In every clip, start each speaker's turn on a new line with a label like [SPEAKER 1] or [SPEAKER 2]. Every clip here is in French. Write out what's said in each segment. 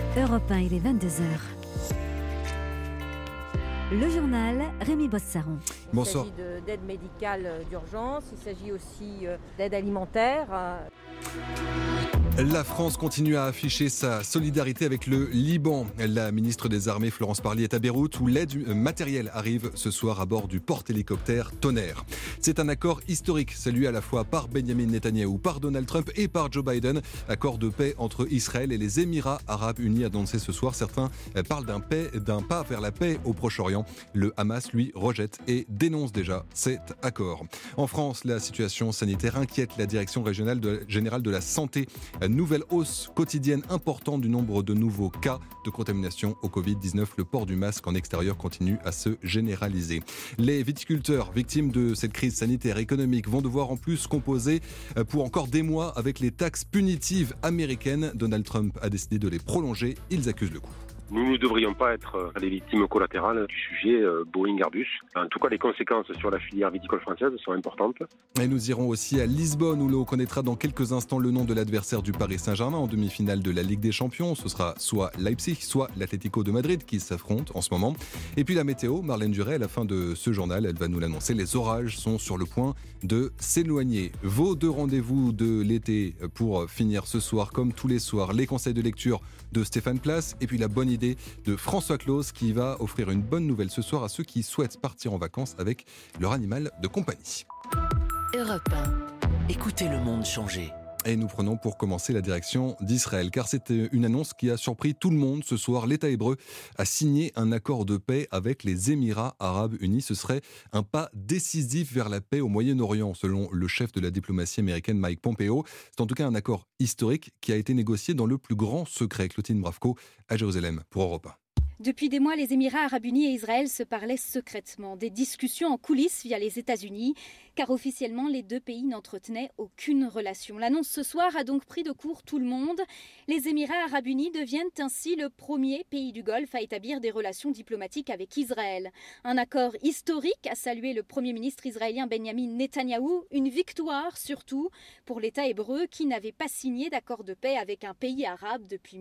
[SPEAKER 1] Europe 1, il est 22h. Le journal, Rémi Bossaron.
[SPEAKER 2] Bonsoir.
[SPEAKER 3] Il s'agit d'aide médicale d'urgence, il s'agit aussi d'aide alimentaire.
[SPEAKER 2] La France continue à afficher sa solidarité avec le Liban. La ministre des Armées, Florence Parly, est à Beyrouth où l'aide matérielle arrive ce soir à bord du porte-hélicoptère Tonnerre. C'est un accord historique salué à la fois par Benjamin Netanyahou, par Donald Trump et par Joe Biden. Accord de paix entre Israël et les Émirats Arabes Unis annoncé ce soir. Certains parlent d'un pas vers la paix au Proche-Orient. Le Hamas, lui, rejette et dénonce déjà cet accord. En France, la situation sanitaire inquiète la direction générale de la santé. Nouvelle hausse quotidienne importante du nombre de nouveaux cas de contamination au Covid-19. Le port du masque en extérieur continue à se généraliser. Les viticulteurs victimes de cette crise sanitaire et économique vont devoir en plus composer pour encore des mois avec les taxes punitives américaines. Donald Trump a décidé de les prolonger. Ils accusent le coup.
[SPEAKER 4] Nous ne devrions pas être les victimes collatérales du sujet Boeing-Airbus. En tout cas, les conséquences sur la filière viticole française sont importantes.
[SPEAKER 2] Et nous irons aussi à Lisbonne où l'on connaîtra dans quelques instants le nom de l'adversaire du Paris Saint-Germain en demi-finale de la Ligue des Champions. Ce sera soit Leipzig, soit l'Atlético de Madrid qui s'affrontent en ce moment. Et puis la météo, Marlène Duret, à la fin de ce journal, elle va nous l'annoncer. Les orages sont sur le point de s'éloigner. Vos deux rendez-vous de l'été pour finir ce soir, comme tous les soirs, les conseils de lecture de Stéphane Place et puis la bonne idée de François Claus qui va offrir une bonne nouvelle ce soir à ceux qui souhaitent partir en vacances avec leur animal de compagnie.
[SPEAKER 5] Europe 1. Écoutez le monde changer.
[SPEAKER 2] Et nous prenons pour commencer la direction d'Israël, car c'est une annonce qui a surpris tout le monde ce soir. L'État hébreu a signé un accord de paix avec les Émirats Arabes Unis. Ce serait un pas décisif vers la paix au Moyen-Orient, selon le chef de la diplomatie américaine Mike Pompeo. C'est en tout cas un accord historique qui a été négocié dans le plus grand secret. Clotilde Bravko à Jérusalem pour Europe 1.
[SPEAKER 6] Depuis des mois, les Émirats Arabes Unis et Israël se parlaient secrètement. Des discussions en coulisses via les États-Unis, car officiellement, les deux pays n'entretenaient aucune relation. L'annonce ce soir a donc pris de court tout le monde. Les Émirats Arabes Unis deviennent ainsi le premier pays du Golfe à établir des relations diplomatiques avec Israël. Un accord historique, a salué le Premier ministre israélien Benjamin Netanyahou. Une victoire surtout pour l'État hébreu qui n'avait pas signé d'accord de paix avec un pays arabe depuis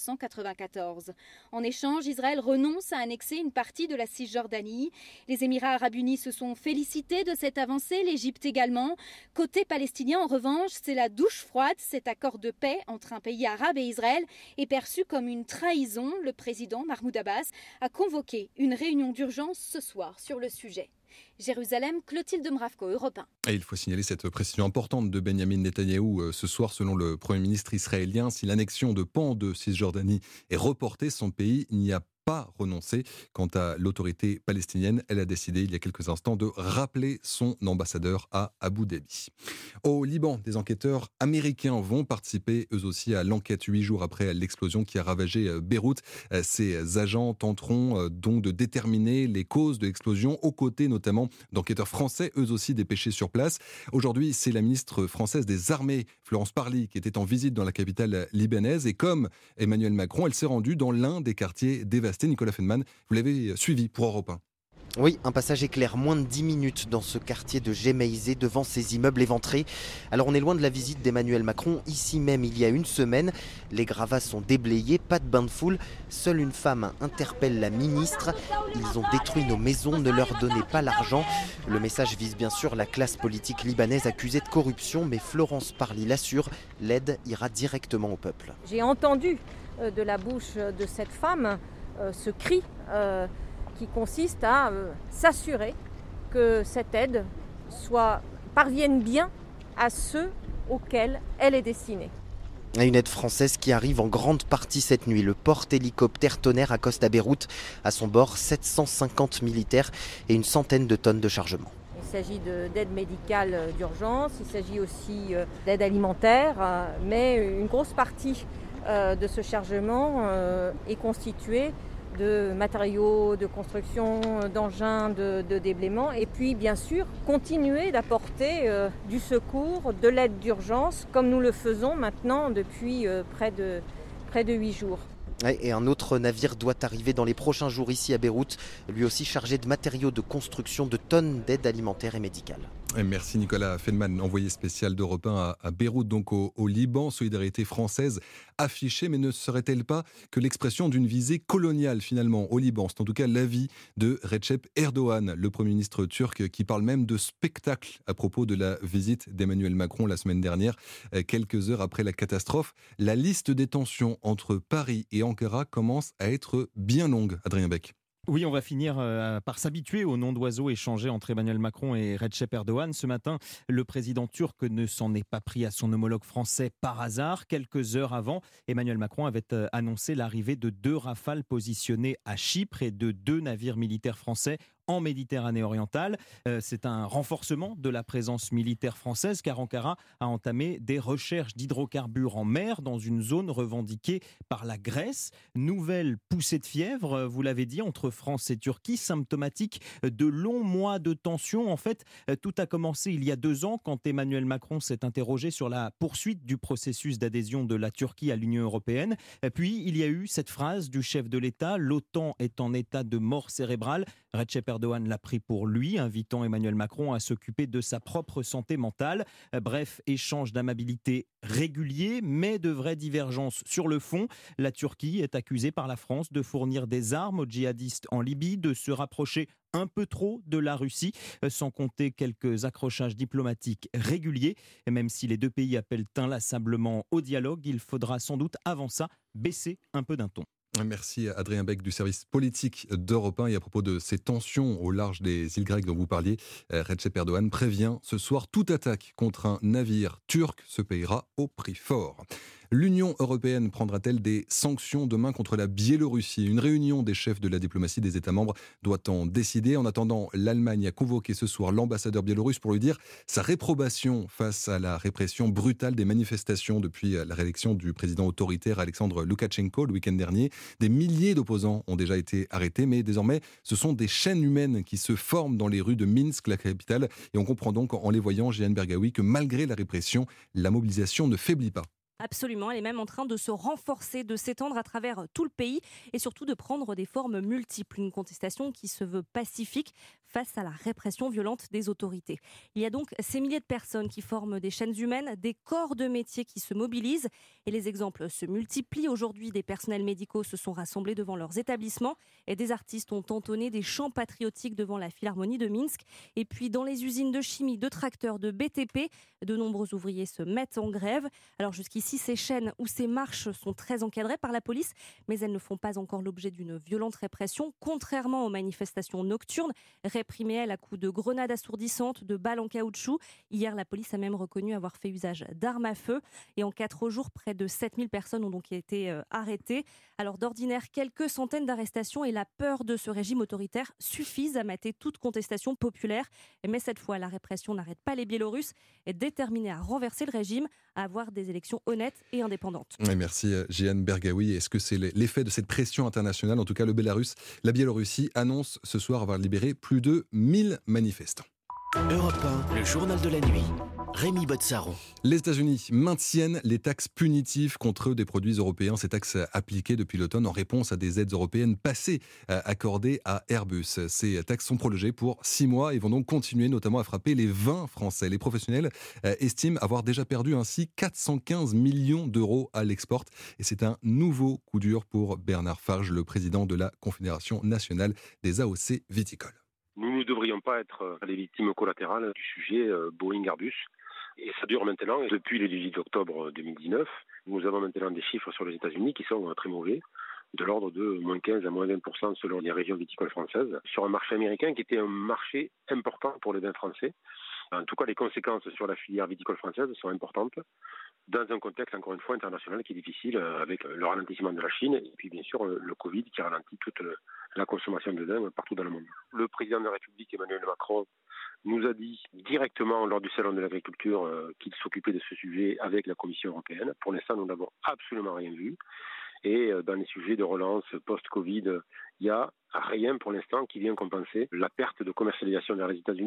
[SPEAKER 6] 1994. En échange, Israël renonce à annexer une partie de la Cisjordanie. Les Émirats Arabes Unis se sont félicités de cette avancée, l'Égypte également. Côté palestinien, en revanche, c'est la douche froide. Cet accord de paix entre un pays arabe et Israël est perçu comme une trahison. Le président Mahmoud Abbas a convoqué une réunion d'urgence ce soir sur le sujet. Jérusalem, Clotilde Mravko, Europe 1.
[SPEAKER 2] Et il faut signaler cette précision importante de Benjamin Netanyahou ce soir. Selon le Premier ministre israélien, si l'annexion de pans de Cisjordanie est reportée, son pays n'y a pas renoncé. Quant à l'autorité palestinienne, elle a décidé il y a quelques instants de rappeler son ambassadeur à Abu Dhabi. Au Liban, des enquêteurs américains vont participer eux aussi à l'enquête 8 jours après l'explosion qui a ravagé Beyrouth. Ces agents tenteront donc de déterminer les causes de l'explosion, aux côtés notamment d'enquêteurs français, eux aussi dépêchés sur place. Aujourd'hui, c'est la ministre française des Armées, Florence Parly, qui était en visite dans la capitale libanaise. Et comme Emmanuel Macron, elle s'est rendue dans l'un des quartiers dévastés. Nicolas Feldman, vous l'avez suivi pour Europe 1.
[SPEAKER 7] Oui, un passage éclair, moins de 10 minutes dans ce quartier de Gémaïzé, devant ces immeubles éventrés. Alors on est loin de la visite d'Emmanuel Macron, ici même il y a une semaine. Les gravats sont déblayés, pas de bain de foule. Seule une femme interpelle la ministre. Ils ont détruit nos maisons, ne leur donnez pas l'argent. Le message vise bien sûr la classe politique libanaise accusée de corruption, mais Florence Parly l'assure, l'aide ira directement au peuple.
[SPEAKER 3] J'ai entendu de la bouche de cette femme ce cri qui consiste à s'assurer que cette aide parvienne bien à ceux auxquels elle est destinée.
[SPEAKER 7] Une aide française qui arrive en grande partie cette nuit. Le porte-hélicoptère Tonnerre accoste à Beyrouth. À son bord, 750 militaires et une centaine de tonnes de chargement.
[SPEAKER 3] Il s'agit d'aide médicale d'urgence, il s'agit aussi d'aide alimentaire, mais une grosse partie de ce chargement est constituée de matériaux de construction, d'engins de déblaiement et puis bien sûr continuer d'apporter du secours, de l'aide d'urgence comme nous le faisons maintenant depuis près de 8 jours.
[SPEAKER 7] Et un autre navire doit arriver dans les prochains jours ici à Beyrouth, lui aussi chargé de matériaux de construction, de tonnes d'aide alimentaire et médicale.
[SPEAKER 2] Et merci Nicolas Feldman, envoyé spécial d'Europe 1 à Beyrouth, donc au Liban. Solidarité française affichée, mais ne serait-elle pas que l'expression d'une visée coloniale finalement au Liban? C'est en tout cas l'avis de Recep Erdogan, le Premier ministre turc, qui parle même de spectacle à propos de la visite d'Emmanuel Macron la semaine dernière, quelques heures après la catastrophe. La liste des tensions entre Paris et Ankara commence à être bien longue, Adrien Beck.
[SPEAKER 8] Oui, on va finir par s'habituer au nom d'oiseau échangé entre Emmanuel Macron et Recep Erdogan. Ce matin, le président turc ne s'en est pas pris à son homologue français par hasard. Quelques heures avant, Emmanuel Macron avait annoncé l'arrivée de 2 Rafales positionnés à Chypre et de 2 navires militaires français en Méditerranée orientale. C'est un renforcement de la présence militaire française car Ankara a entamé des recherches d'hydrocarbures en mer dans une zone revendiquée par la Grèce. Nouvelle poussée de fièvre, vous l'avez dit, entre France et Turquie, symptomatique de longs mois de tension. En fait, tout a commencé il y a 2 ans quand Emmanuel Macron s'est interrogé sur la poursuite du processus d'adhésion de la Turquie à l'Union européenne. Puis il y a eu cette phrase du chef de l'État: l'OTAN est en état de mort cérébrale. Recep Erdogan l'a pris pour lui, invitant Emmanuel Macron à s'occuper de sa propre santé mentale. Bref, échange d'amabilité régulier, mais de vraies divergences sur le fond. La Turquie est accusée par la France de fournir des armes aux djihadistes en Libye, de se rapprocher un peu trop de la Russie, sans compter quelques accrochages diplomatiques réguliers. Et même si les 2 pays appellent inlassablement au dialogue, il faudra sans doute avant ça baisser un peu d'un ton.
[SPEAKER 2] Merci Adrien Beck du service politique d'Europe 1. Et à propos de ces tensions au large des îles grecques dont vous parliez, Recep Erdogan prévient ce soir: toute attaque contre un navire turc se payera au prix fort. L'Union européenne prendra-t-elle des sanctions demain contre la Biélorussie? Une réunion des chefs de la diplomatie des États membres doit en décider. En attendant, l'Allemagne a convoqué ce soir l'ambassadeur biélorusse pour lui dire sa réprobation face à la répression brutale des manifestations depuis la réélection du président autoritaire Alexandre Loukachenko le week-end dernier. Des milliers d'opposants ont déjà été arrêtés, mais désormais, ce sont des chaînes humaines qui se forment dans les rues de Minsk, la capitale. Et on comprend donc, en les voyant, Jeanne Bergaoui, que malgré la répression, la mobilisation ne faiblit pas.
[SPEAKER 9] Absolument, elle est même en train de se renforcer, de s'étendre à travers tout le pays et surtout de prendre des formes multiples. Une contestation qui se veut pacifique face à la répression violente des autorités. Il y a donc ces milliers de personnes qui forment des chaînes humaines, des corps de métier qui se mobilisent et les exemples se multiplient. Aujourd'hui, des personnels médicaux se sont rassemblés devant leurs établissements et des artistes ont entonné des chants patriotiques devant la Philharmonie de Minsk. Et puis dans les usines de chimie, de tracteurs, de BTP, de nombreux ouvriers se mettent en grève. Alors jusqu'ici, ces chaînes ou ces marches sont très encadrées par la police, mais elles ne font pas encore l'objet d'une violente répression, contrairement aux manifestations nocturnes, réprimées elles à coups de grenades assourdissantes, de balles en caoutchouc. Hier, la police a même reconnu avoir fait usage d'armes à feu. Et en 4 jours, près de 7000 personnes ont donc été arrêtées. Alors d'ordinaire, quelques centaines d'arrestations et la peur de ce régime autoritaire suffisent à mater toute contestation populaire. Mais cette fois, la répression n'arrête pas les Biélorusses, est déterminée à renverser le régime, à avoir des élections honnêtes et indépendante.
[SPEAKER 2] Oui, merci Jeanne Bergaoui. Est-ce que c'est l'effet de cette pression internationale? En tout cas, la Biélorussie annonce ce soir avoir libéré plus de 1000 manifestants.
[SPEAKER 5] Europe 1, le journal de la nuit. Rémi Botsaron.
[SPEAKER 2] Les États-Unis maintiennent les taxes punitives contre des produits européens. Ces taxes appliquées depuis l'automne en réponse à des aides européennes passées accordées à Airbus. Ces taxes sont prolongées pour 6 mois et vont donc continuer notamment à frapper les vins français. Les professionnels estiment avoir déjà perdu ainsi 415 millions d'euros à l'export. Et c'est un nouveau coup dur pour Bernard Farge, le président de la Confédération nationale des AOC viticoles.
[SPEAKER 4] Nous ne devrions pas être les victimes collatérales du sujet Boeing-Airbus. Et ça dure maintenant depuis le 18 octobre 2019. Nous avons maintenant des chiffres sur les États-Unis qui sont très mauvais, de l'ordre de moins 15 à moins 20% selon les régions viticoles françaises, sur un marché américain qui était un marché important pour les vins français. En tout cas, les conséquences sur la filière viticole française sont importantes, dans un contexte, encore une fois, international qui est difficile, avec le ralentissement de la Chine et puis bien sûr le Covid qui ralentit toute la consommation de vin partout dans le monde. Le président de la République, Emmanuel Macron, nous a dit directement lors du Salon de l'Agriculture qu'il s'occupait de ce sujet avec la Commission européenne. Pour l'instant, nous n'avons absolument rien vu. Et dans les sujets de relance post-Covid, il n'y a rien pour l'instant qui vient compenser la perte de commercialisation vers les États-Unis.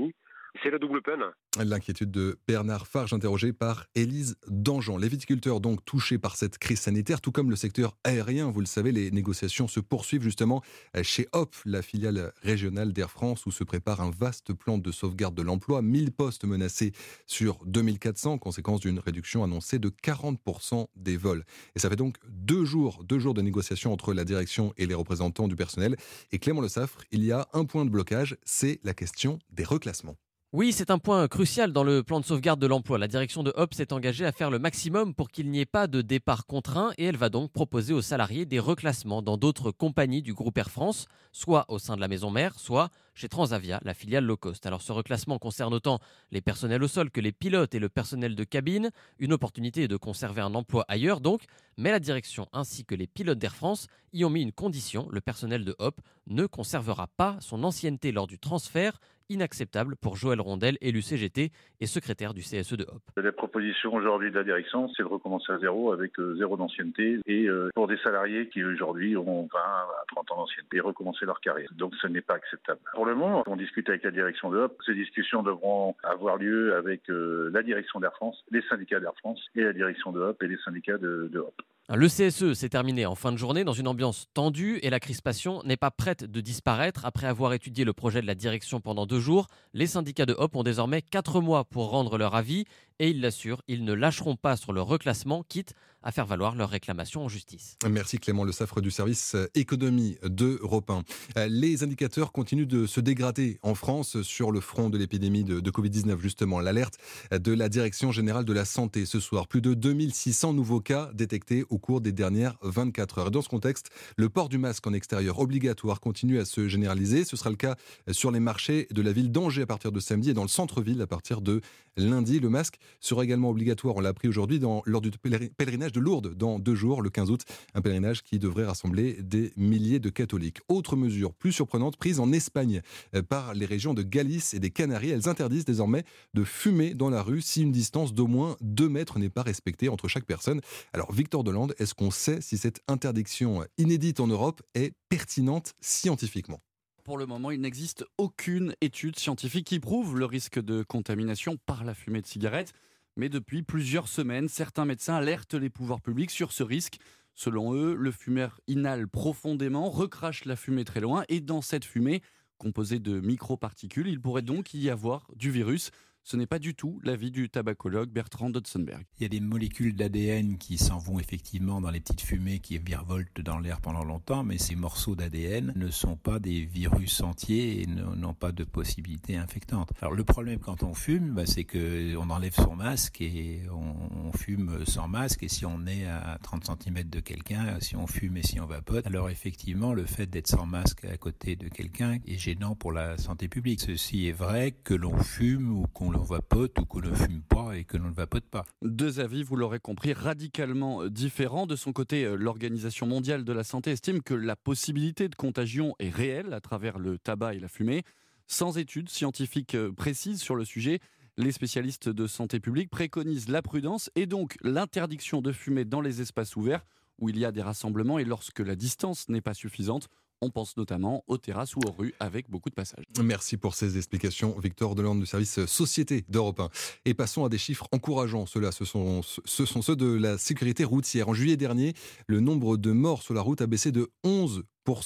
[SPEAKER 4] C'est la double peine.
[SPEAKER 2] L'inquiétude de Bernard Farge, interrogé par Élise Dangean. Les viticulteurs donc touchés par cette crise sanitaire, tout comme le secteur aérien. Vous le savez, les négociations se poursuivent justement chez Hop, la filiale régionale d'Air France, où se prépare un vaste plan de sauvegarde de l'emploi. 1000 postes menacés sur 2400, conséquence d'une réduction annoncée de 40% des vols. Et ça fait donc 2 jours de négociations entre la direction et les représentants du personnel. Et Clément Le Saffre, il y a un point de blocage, c'est la question des reclassements.
[SPEAKER 10] Oui, c'est un point crucial dans le plan de sauvegarde de l'emploi. La direction de Hop s'est engagée à faire le maximum pour qu'il n'y ait pas de départ contraint et elle va donc proposer aux salariés des reclassements dans d'autres compagnies du groupe Air France, soit au sein de la maison mère, soit chez Transavia, la filiale low cost. Alors ce reclassement concerne autant les personnels au sol que les pilotes et le personnel de cabine. Une opportunité est de conserver un emploi ailleurs donc, mais la direction ainsi que les pilotes d'Air France y ont mis une condition. Le personnel de Hop ne conservera pas son ancienneté lors du transfert. Inacceptable pour Joël Rondel, élu CGT et secrétaire du CSE de Hop.
[SPEAKER 11] La proposition aujourd'hui de la direction, c'est de recommencer à zéro avec zéro d'ancienneté et pour des salariés qui aujourd'hui ont 20 à 30 ans d'ancienneté et recommencer leur carrière. Donc ce n'est pas acceptable. Pour le moment, on discute avec la direction de Hop. Ces discussions devront avoir lieu avec la direction d'Air France, les syndicats d'Air France et la direction de Hop et les syndicats de Hop.
[SPEAKER 10] Le CSE s'est terminé en fin de journée dans une ambiance tendue et la crispation n'est pas prête de disparaître. Après avoir étudié le projet de la direction pendant 2 jours, les syndicats de Hop ont désormais 4 mois pour rendre leur avis et ils l'assurent, ils ne lâcheront pas sur le reclassement, quitte à faire valoir leurs réclamations en justice.
[SPEAKER 2] Merci Clément Le Saffre du service économie d'Europe 1. Les indicateurs continuent de se dégrader en France sur le front de l'épidémie de Covid-19. Justement, l'alerte de la Direction générale de la santé ce soir. Plus de 2600 nouveaux cas détectés au cours des dernières 24 heures. Et dans ce contexte, le port du masque en extérieur obligatoire continue à se généraliser. Ce sera le cas sur les marchés de la ville d'Angers à partir de samedi et dans le centre-ville à partir de lundi. Le masque sera également obligatoire, on l'a appris aujourd'hui, lors du pèlerinage de Lourdes dans 2 jours, le 15 août. Un pèlerinage qui devrait rassembler des milliers de catholiques. Autre mesure plus surprenante prise en Espagne par les régions de Galice et des Canaries. Elles interdisent désormais de fumer dans la rue si une distance d'au moins 2 mètres n'est pas respectée entre chaque personne. Alors Victor Delande, est-ce qu'on sait si cette interdiction inédite en Europe est pertinente scientifiquement ?
[SPEAKER 12] Pour le moment, il n'existe aucune étude scientifique qui prouve le risque de contamination par la fumée de cigarette. Mais depuis plusieurs semaines, certains médecins alertent les pouvoirs publics sur ce risque. Selon eux, le fumeur inhale profondément, recrache la fumée très loin et dans cette fumée, composée de microparticules, il pourrait donc y avoir du virus. Ce n'est pas du tout l'avis du tabacologue Bertrand Dotzenberg.
[SPEAKER 13] Il y a des molécules d'ADN qui s'en vont effectivement dans les petites fumées qui virevoltent dans l'air pendant longtemps, mais ces morceaux d'ADN ne sont pas des virus entiers et n'ont pas de possibilité infectante. Alors le problème quand on fume, c'est qu'on enlève son masque et on fume sans masque, et si on est à 30 cm de quelqu'un, si on fume et si on vapote, alors effectivement le fait d'être sans masque à côté de quelqu'un est gênant pour la santé publique. Ceci est vrai que l'on fume ou qu'on l'on vapote ou que l'on ne fume pas et que l'on ne vapote pas.
[SPEAKER 12] 2 avis, vous l'aurez compris, radicalement différents. De son côté, l'Organisation mondiale de la santé estime que la possibilité de contagion est réelle à travers le tabac et la fumée. Sans études scientifiques précises sur le sujet, les spécialistes de santé publique préconisent la prudence et donc l'interdiction de fumer dans les espaces ouverts où il y a des rassemblements et lorsque la distance n'est pas suffisante. On pense notamment aux terrasses ou aux rues avec beaucoup de passages.
[SPEAKER 2] Merci pour ces explications, Victor Delande du service Société d'Europe 1. Et passons à des chiffres encourageants. Ceux-là, ce sont ceux de la sécurité routière. En juillet dernier, le nombre de morts sur la route a baissé de 11%,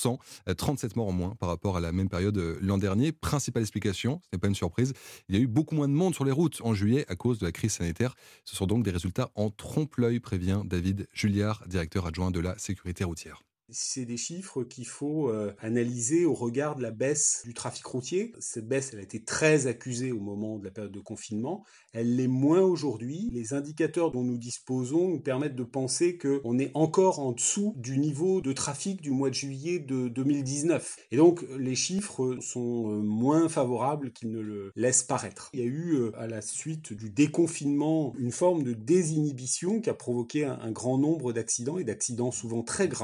[SPEAKER 2] 37 morts en moins par rapport à la même période l'an dernier. Principale explication, ce n'est pas une surprise, il y a eu beaucoup moins de monde sur les routes en juillet à cause de la crise sanitaire. Ce sont donc des résultats en trompe-l'œil, prévient David Julliard, directeur adjoint de la sécurité routière.
[SPEAKER 14] C'est des chiffres qu'il faut analyser au regard de la baisse du trafic routier. Cette baisse, elle a été très accusée au moment de la période de confinement. Elle l'est moins aujourd'hui. Les indicateurs dont nous disposons nous permettent de penser qu'on est encore en dessous du niveau de trafic du mois de juillet de 2019. Et donc, les chiffres sont moins favorables qu'ils ne le laissent paraître. Il y a eu, à la suite du déconfinement, une forme de désinhibition qui a provoqué un grand nombre d'accidents, et d'accidents souvent très graves. Mais en même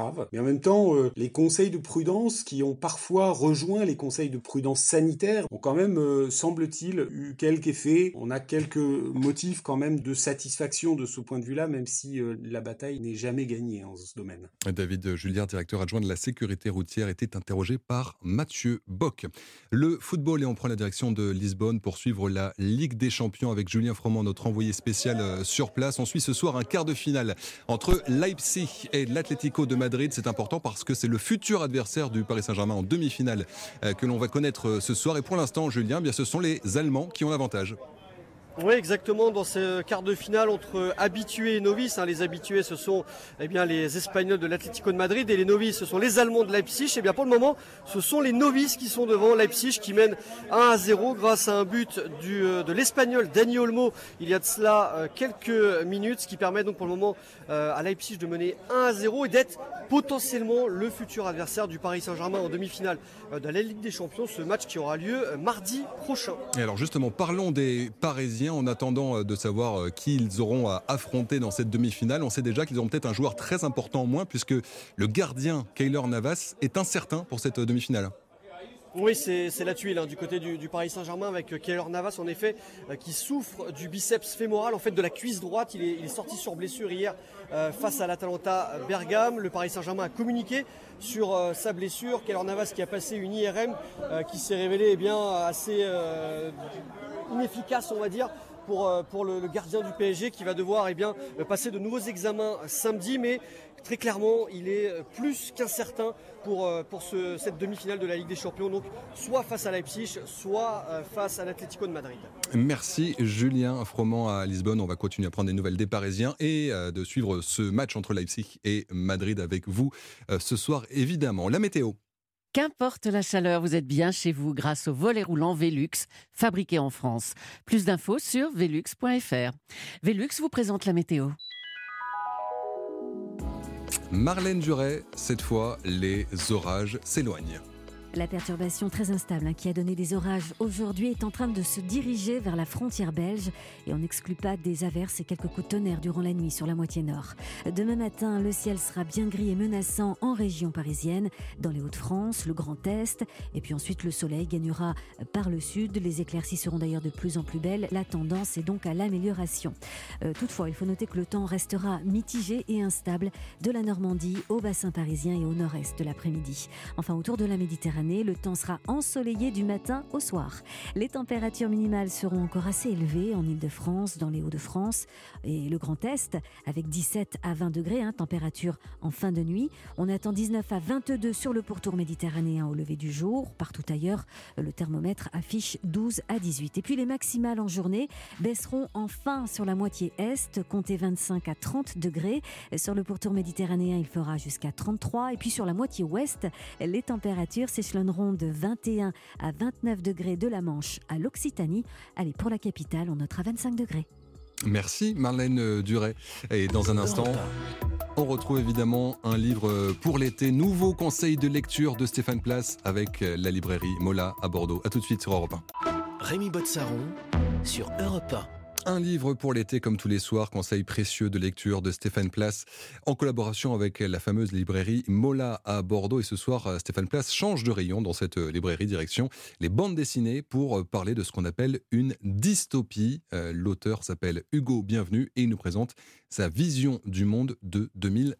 [SPEAKER 14] même temps, les conseils de prudence qui ont parfois rejoint les conseils de prudence sanitaire ont quand même, semble-t-il, eu quelques effets. On a quelques motifs quand même de satisfaction de ce point de vue-là, même si la bataille n'est jamais gagnée en ce domaine.
[SPEAKER 2] David Julien, directeur adjoint de la sécurité routière, était interrogé par Mathieu Bock. Le football, et on prend la direction de Lisbonne pour suivre la Ligue des Champions avec Julien Froment, notre envoyé spécial sur place. On suit ce soir un quart de finale entre Leipzig et l'Atlético de Madrid. C'est important parce que c'est le futur adversaire du Paris Saint-Germain en demi-finale que l'on va connaître ce soir. Et pour l'instant, Julien, bien, ce sont les Allemands qui ont l'avantage.
[SPEAKER 15] Oui, exactement, dans ce quart de finale entre habitués et novices. Les habitués, ce sont les Espagnols de l'Atlético de Madrid, et les novices, ce sont les Allemands de Leipzig. Et bien pour le moment, ce sont les novices qui sont devant. Leipzig qui mène 1-0 grâce à un but de l'Espagnol Dani Olmo il y a de cela quelques minutes, ce qui permet donc pour le moment à Leipzig de mener 1-0 et d'être potentiellement le futur adversaire du Paris Saint-Germain en demi-finale de la Ligue des Champions, ce match qui aura lieu mardi prochain.
[SPEAKER 2] Et alors justement, parlons des Parisiens en attendant de savoir qui ils auront à affronter dans cette demi-finale. On sait déjà qu'ils auront peut-être un joueur très important en moins puisque le gardien Keylor Navas est incertain pour cette demi-finale.
[SPEAKER 15] Oui, c'est la tuile du côté du Paris Saint-Germain avec Keylor Navas en effet qui souffre du biceps fémoral, en fait de la cuisse droite. Il est sorti sur blessure hier face à l'Atalanta Bergame. Le Paris Saint-Germain a communiqué sur sa blessure. Keylor Navas qui a passé une IRM qui s'est révélée assez inefficace, on va dire, pour le gardien du PSG qui va devoir passer de nouveaux examens samedi, mais très clairement il est plus qu'incertain pour cette demi-finale de la Ligue des Champions, donc soit face à Leipzig, soit face à l'Atlético de Madrid.
[SPEAKER 2] Merci Julien Froment à Lisbonne. On va continuer à prendre des nouvelles des Parisiens et de suivre ce match entre Leipzig et Madrid avec vous ce soir évidemment. La météo.
[SPEAKER 16] Qu'importe la chaleur, vous êtes bien chez vous grâce au volet roulant Velux, fabriqué en France. Plus d'infos sur velux.fr. Velux vous présente la météo.
[SPEAKER 2] Marlène Duret, cette fois, les orages s'éloignent.
[SPEAKER 1] La perturbation très instable qui a donné des orages aujourd'hui est en train de se diriger vers la frontière belge et on n'exclut pas des averses et quelques coups de tonnerre durant la nuit sur la moitié nord. Demain matin, le ciel sera bien gris et menaçant en région parisienne, dans les Hauts-de-France, le Grand Est et puis ensuite le soleil gagnera par le sud. Les éclaircies seront d'ailleurs de plus en plus belles. La tendance est donc à l'amélioration. Toutefois, il faut noter que le temps restera mitigé et instable de la Normandie au bassin parisien et au nord-est de l'après-midi. Enfin, autour de la Méditerranée, le temps sera ensoleillé du matin au soir. Les températures minimales seront encore assez élevées en Ile-de-France, dans les Hauts-de-France et le Grand Est, avec 17 à 20 degrés, température en fin de nuit. On attend 19 à 22 sur le pourtour méditerranéen au lever du jour. Partout ailleurs, le thermomètre affiche 12 à 18. Et puis les maximales en journée baisseront enfin sur la moitié Est, comptez 25 à 30 degrés. Sur le pourtour méditerranéen, il fera jusqu'à 33. Et puis sur la moitié Ouest, les températures s'échelonneront de 21 à 29 degrés de la Manche à l'Occitanie. Allez, pour la capitale, on notera 25 degrés.
[SPEAKER 2] Merci Marlène Duret. Et dans un instant, on retrouve évidemment un livre pour l'été. Nouveau conseil de lecture de Stéphane Place avec la librairie Mola à Bordeaux. A tout de suite sur Europe 1.
[SPEAKER 5] Rémi Botsaron sur Europe 1.
[SPEAKER 2] Un livre pour l'été comme tous les soirs, conseil précieux de lecture de Stéphane Place en collaboration avec la fameuse librairie Mola à Bordeaux. Et ce soir, Stéphane Place change de rayon dans cette librairie, direction les bandes dessinées pour parler de ce qu'on appelle une dystopie. L'auteur s'appelle Hugo Bienvenu et il nous présente sa vision du monde de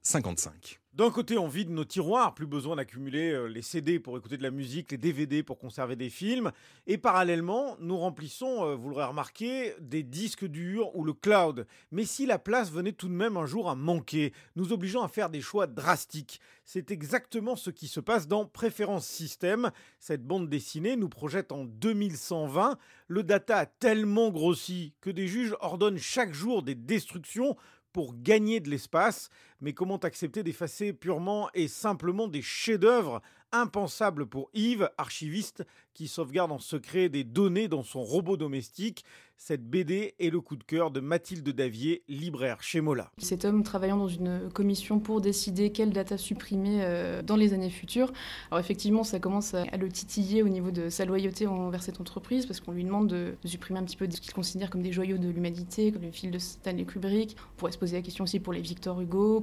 [SPEAKER 2] 2055.
[SPEAKER 17] D'un côté, on vide nos tiroirs, plus besoin d'accumuler les CD pour écouter de la musique, les DVD pour conserver des films. Et parallèlement, nous remplissons, vous l'aurez remarqué, des disques durs ou le cloud. Mais si la place venait tout de même un jour à manquer, nous obligeant à faire des choix drastiques. C'est exactement ce qui se passe dans Préférence Système. Cette bande dessinée nous projette en 2120. Le data a tellement grossi que des juges ordonnent chaque jour des destructions pour gagner de l'espace. Mais comment accepter d'effacer purement et simplement des chefs-d'œuvre impensables pour Yves, archiviste qui sauvegarde en secret des données dans son robot domestique. Cette BD est le coup de cœur de Mathilde Davier, libraire chez Mola.
[SPEAKER 18] Cet homme travaillant dans une commission pour décider quelle data supprimer dans les années futures. Alors effectivement, ça commence à le titiller au niveau de sa loyauté envers cette entreprise parce qu'on lui demande de supprimer un petit peu ce qu'il considère comme des joyaux de l'humanité, comme le film de Stanley Kubrick. On pourrait se poser la question aussi pour les Victor Hugo,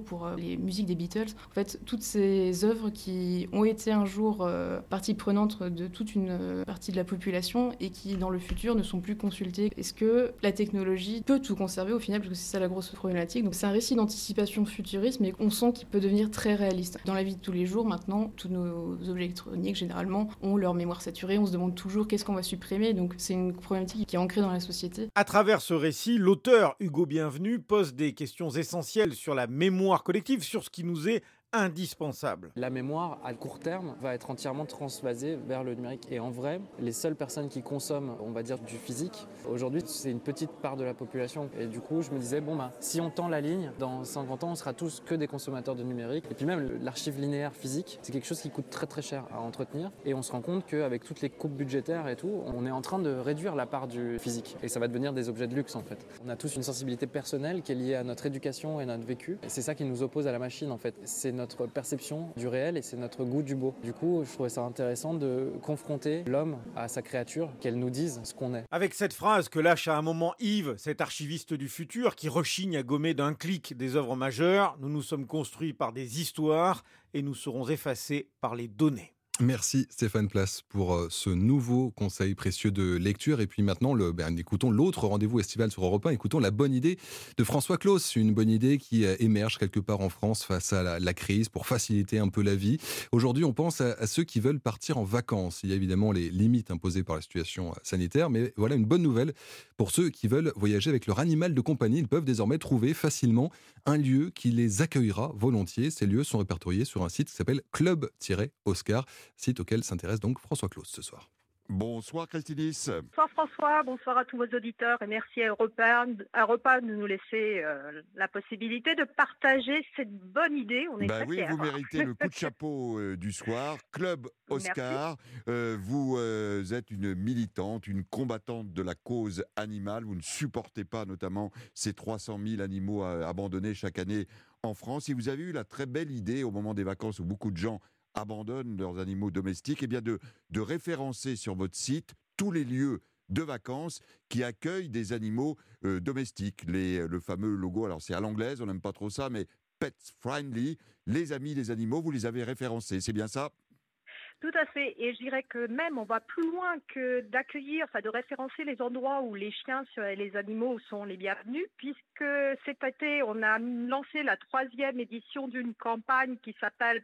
[SPEAKER 18] pour les musiques des Beatles. En fait, toutes ces œuvres qui ont été un jour partie prenante de toute une partie de la population et qui, dans le futur, ne sont plus consultées. Est-ce que la technologie peut tout conserver au final, parce que c'est ça la grosse problématique. Donc c'est un récit d'anticipation futuriste, mais on sent qu'il peut devenir très réaliste. Dans la vie de tous les jours, maintenant, tous nos objets électroniques, généralement, ont leur mémoire saturée. On se demande toujours qu'est-ce qu'on va supprimer. Donc c'est une problématique qui est ancrée dans la société.
[SPEAKER 17] À travers ce récit, l'auteur Hugo Bienvenu pose des questions essentielles sur la mémoire collective, sur ce qui nous est indispensable.
[SPEAKER 19] La mémoire, à court terme, va être entièrement transvasée vers le numérique. Et en vrai, les seules personnes qui consomment, on va dire, du physique, aujourd'hui, c'est une petite part de la population. Et du coup, je me disais, si on tend la ligne, dans 50 ans, on sera tous que des consommateurs de numérique. Et puis même, l'archive linéaire physique, c'est quelque chose qui coûte très très cher à entretenir. Et on se rend compte qu'avec toutes les coupes budgétaires et tout, on est en train de réduire la part du physique. Et ça va devenir des objets de luxe, en fait. On a tous une sensibilité personnelle qui est liée à notre éducation et notre vécu. Et c'est ça qui nous oppose à la machine, en fait. C'est notre perception du réel et c'est notre goût du beau. Du coup, je trouvais ça intéressant de confronter l'homme à sa créature, qu'elle nous dise ce qu'on est.
[SPEAKER 17] Avec cette phrase que lâche à un moment Yves, cet archiviste du futur qui rechigne à gommer d'un clic des œuvres majeures, nous nous sommes construits par des histoires et nous serons effacés par les données.
[SPEAKER 2] Merci Stéphane Place pour ce nouveau conseil précieux de lecture. Et puis maintenant, écoutons l'autre rendez-vous estival sur Europe 1. Écoutons la bonne idée de François Claus. Une bonne idée qui émerge quelque part en France face à la crise pour faciliter un peu la vie. Aujourd'hui, on pense à ceux qui veulent partir en vacances. Il y a évidemment les limites imposées par la situation sanitaire. Mais voilà une bonne nouvelle pour ceux qui veulent voyager avec leur animal de compagnie. Ils peuvent désormais trouver facilement un lieu qui les accueillera volontiers. Ces lieux sont répertoriés sur un site qui s'appelle Club-Oscar. Site auquel s'intéresse donc François Claus ce soir.
[SPEAKER 20] Bonsoir Christinis.
[SPEAKER 21] Bonsoir François, bonsoir à tous vos auditeurs et merci à Europe 1 de nous laisser la possibilité de partager cette bonne idée. On est très
[SPEAKER 20] oui,
[SPEAKER 21] fiers.
[SPEAKER 20] vous méritez le coup de chapeau du soir. Club Oscar, vous êtes une militante, une combattante de la cause animale. Vous ne supportez pas notamment ces 300 000 animaux abandonnés chaque année en France. Et vous avez eu la très belle idée au moment des vacances où beaucoup de gens abandonnent leurs animaux domestiques, de référencer sur votre site tous les lieux de vacances qui accueillent des animaux domestiques. Le fameux logo, alors c'est à l'anglaise, on n'aime pas trop ça, mais Pets Friendly, les amis des animaux, vous les avez référencés, c'est bien ça ?
[SPEAKER 21] Tout à fait. Et je dirais que même on va plus loin que d'accueillir, de référencer les endroits où les chiens et les animaux sont les bienvenus, puisque cet été, on a lancé la 3e édition d'une campagne qui s'appelle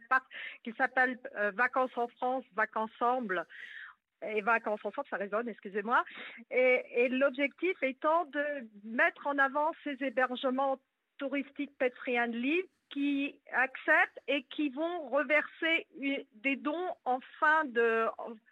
[SPEAKER 21] Vacances en France, Vacances ensemble. Et vacances ensemble, ça résonne, excusez-moi. Et l'objectif étant de mettre en avant ces hébergements touristiques pet friendly qui acceptent et qui vont reverser des dons en fin de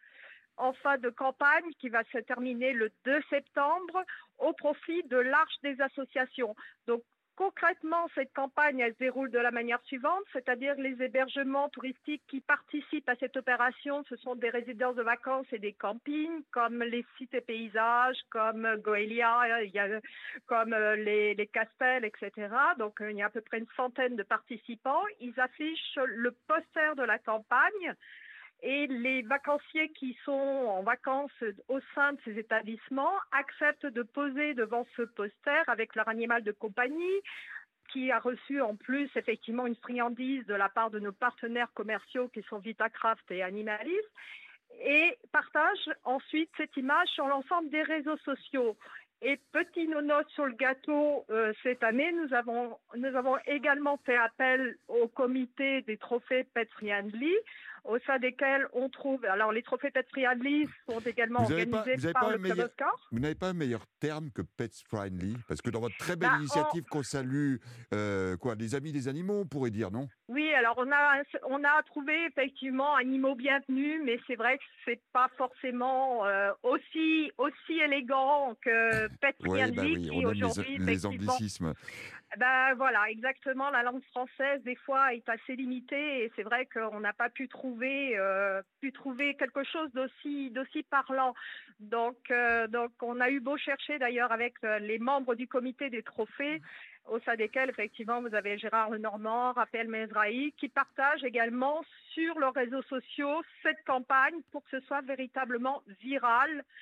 [SPEAKER 21] campagne qui va se terminer le 2 septembre au profit de l'Arche des associations. Donc concrètement, cette campagne, elle se déroule de la manière suivante, c'est-à-dire les hébergements touristiques qui participent à cette opération, ce sont des résidences de vacances et des campings, comme les sites et paysages, comme Goelia, comme les Castels, etc. Donc, il y a à peu près une centaine de participants. Ils affichent le poster de la campagne. Et les vacanciers qui sont en vacances au sein de ces établissements acceptent de poser devant ce poster avec leur animal de compagnie, qui a reçu en plus effectivement une friandise de la part de nos partenaires commerciaux qui sont Vitacraft et Animalis, et partagent ensuite cette image sur l'ensemble des réseaux sociaux. Et petit nonote sur le gâteau, cette année, nous avons également fait appel au comité des trophées Pet Friendly, au sein desquels on trouve... Alors, les trophées Pet Friendly sont également organisés par le Club Oscar.
[SPEAKER 20] Vous n'avez pas un meilleur terme que Pets Friendly ? Parce que dans votre très belle initiative qu'on salue, les amis des animaux, on pourrait dire, non ?
[SPEAKER 21] Oui, alors on a trouvé effectivement animaux bienvenus, mais c'est vrai que c'est pas forcément aussi élégant que Pet Friendly,
[SPEAKER 20] qui aujourd'hui les anglicismes.
[SPEAKER 21] Voilà, exactement. La langue française, des fois, est assez limitée et c'est vrai qu'on n'a pas pu trouver quelque chose d'aussi parlant. Donc, on a eu beau chercher d'ailleurs avec les membres du comité des trophées, au sein desquels, effectivement, vous avez Gérard Lenormand, Raphaël Mezrahi, qui partagent également sur leurs réseaux sociaux cette campagne pour que ce soit véritablement viral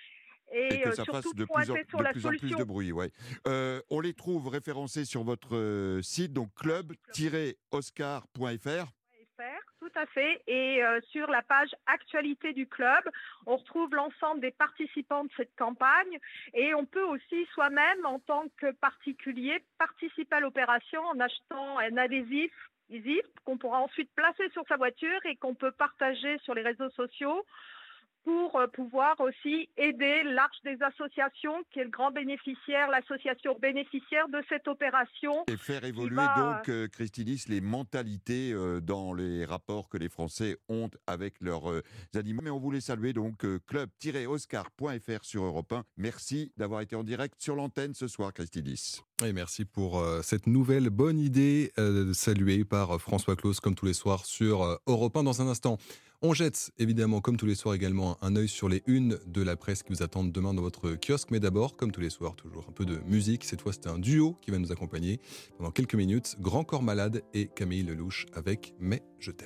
[SPEAKER 20] Et que ça
[SPEAKER 21] surtout
[SPEAKER 20] fasse de
[SPEAKER 21] pointer sur la
[SPEAKER 20] plus en plus
[SPEAKER 21] solution.
[SPEAKER 20] de bruit. Ouais. On les trouve référencés sur votre site, donc club-oscar.fr.
[SPEAKER 21] Tout à fait. Et sur la page actualité du club, on retrouve l'ensemble des participants de cette campagne et on peut aussi soi-même, en tant que particulier, participer à l'opération en achetant un adhésif qu'on pourra ensuite placer sur sa voiture et qu'on peut partager sur les réseaux sociaux pour pouvoir aussi aider l'Arche des associations, qui est le grand bénéficiaire, l'association bénéficiaire de cette opération.
[SPEAKER 20] Et faire évoluer donc, Christinis, les mentalités dans les rapports que les Français ont avec leurs animaux. Mais on voulait saluer donc club-oscar.fr sur Europe 1. Merci d'avoir été en direct sur l'antenne ce soir, Christinis.
[SPEAKER 2] Et merci pour cette nouvelle bonne idée saluée par François Claus comme tous les soirs sur Europe 1. Dans un instant, on jette évidemment comme tous les soirs également un œil sur les unes de la presse qui vous attendent demain dans votre kiosque. Mais d'abord, comme tous les soirs, toujours un peu de musique. Cette fois, c'est un duo qui va nous accompagner pendant quelques minutes. Grand Corps Malade et Camille Lelouch avec « Mais je t'aime ».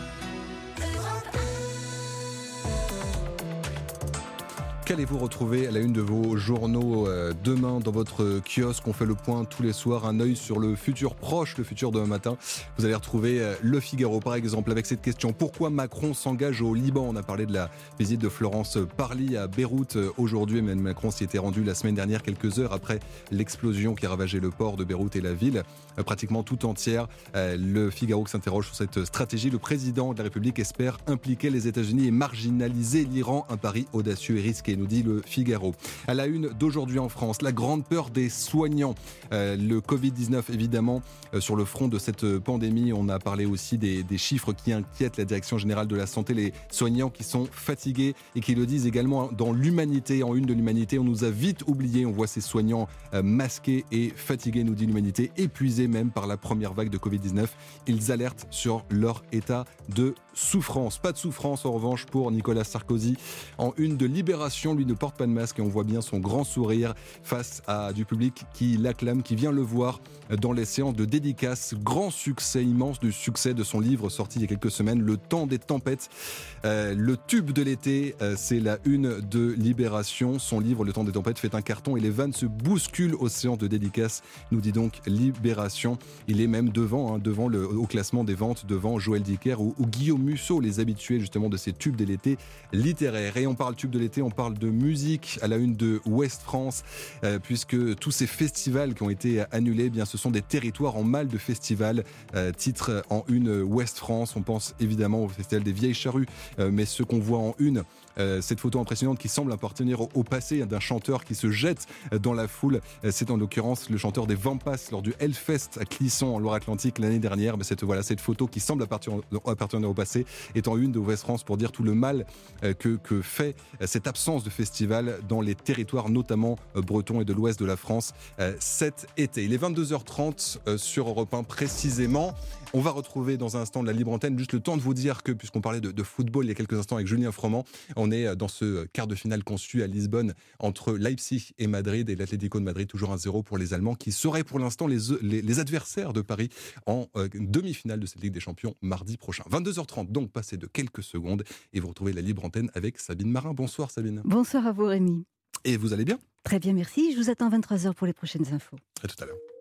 [SPEAKER 2] Qu'allez-vous retrouver à la une de vos journaux demain dans votre kiosque? On fait le point tous les soirs, un œil sur le futur proche, le futur demain matin. Vous allez retrouver Le Figaro par exemple avec cette question: pourquoi Macron s'engage au Liban? On a parlé de la visite de Florence Parly à Beyrouth aujourd'hui. Emmanuel Macron s'y était rendu la semaine dernière, quelques heures après l'explosion qui a ravagé le port de Beyrouth et la ville pratiquement tout entière. Le Figaro qui s'interroge sur cette stratégie. Le président de la République espère impliquer les États-Unis et marginaliser l'Iran. Un pari audacieux et risqué, nous dit Le Figaro. À la une d'aujourd'hui en France, la grande peur des soignants. Le Covid-19 évidemment sur le front de cette pandémie. On a parlé aussi des chiffres qui inquiètent la Direction Générale de la Santé. Les soignants qui sont fatigués et qui le disent également dans l'Humanité. En une de l'Humanité, on nous a vite oubliés. On voit ces soignants masqués et fatigués, nous dit l'Humanité, épuisés même par la première vague de Covid-19. Ils alertent sur leur état de souffrance. Pas de souffrance en revanche pour Nicolas Sarkozy. En une de Libération, lui ne porte pas de masque et on voit bien son grand sourire face à du public qui l'acclame, qui vient le voir dans les séances de dédicaces. Grand succès, immense du succès de son livre sorti il y a quelques semaines, Le Temps des Tempêtes. Le tube de l'été, c'est la une de Libération. Son livre, Le Temps des Tempêtes, fait un carton et les vannes se bousculent aux séances de dédicaces, nous dit donc Libération. Il est même devant au classement des ventes, devant Joël Dicker ou Guillaume Musso, les habitués justement de ces tubes de l'été littéraires. Et on parle tube de l'été, on parle de musique à la une de Ouest France, puisque tous ces festivals qui ont été annulés, eh bien, ce sont des territoires en mal de festivals. Titre en une Ouest France, on pense évidemment au festival des Vieilles Charrues, mais ce qu'on voit en une, cette photo impressionnante qui semble appartenir au passé d'un chanteur qui se jette dans la foule. C'est en l'occurrence le chanteur des Vampas lors du Hellfest à Clisson en Loire-Atlantique l'année dernière. Mais cette photo qui semble appartenir au passé est en une de Ouest France pour dire tout le mal que fait cette absence de festival dans les territoires notamment bretons et de l'ouest de la France cet été. Il est 22h30 sur Europe 1 précisément. On va retrouver dans un instant de la libre antenne. Juste le temps de vous dire que, puisqu'on parlait de football il y a quelques instants avec Julien Froment, on est dans ce quart de finale conçu à Lisbonne entre Leipzig et Madrid, et l'Atlético de Madrid toujours 1-0 pour les Allemands qui seraient pour l'instant les adversaires de Paris en demi-finale de cette Ligue des Champions mardi prochain. 22h30 donc, passé de quelques secondes, et vous retrouvez la libre antenne avec Sabine Marin. Bonsoir Sabine.
[SPEAKER 6] Bonsoir à vous Rémi.
[SPEAKER 2] Et vous allez bien?
[SPEAKER 6] Très bien, merci. Je vous attends 23h pour les prochaines infos.
[SPEAKER 2] À tout à l'heure.